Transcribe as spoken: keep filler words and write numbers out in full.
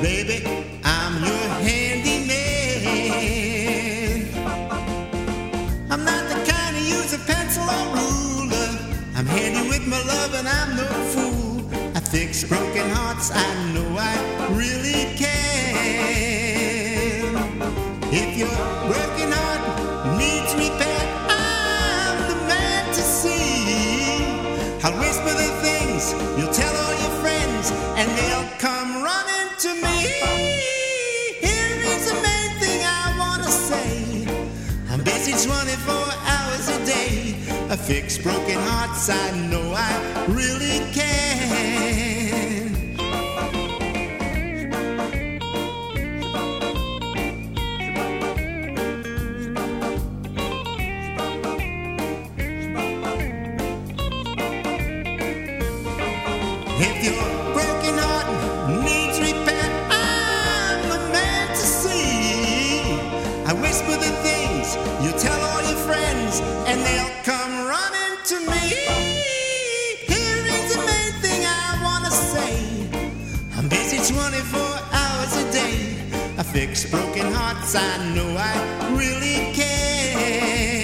baby, I'm your handyman. I'm not the kind to use a pencil or ruler. I'm handy with my love and I'm no fool. I fix broken hearts, I know I really can. If your broken heart needs repair, I'm the man to see. I'll whisper the things you'll tell all your friends, and they'll come running to me. Here is the main thing I wanna say. I'm busy twenty-four hours a day. I fix broken hearts, I know I really can. If your broken heart needs repair, I'm the man to see. I whisper the things you tell all your friends, and they'll come running to me. Here is the main thing I wanna say. I'm busy twenty-four hours a day. I fix broken hearts, I know I really can.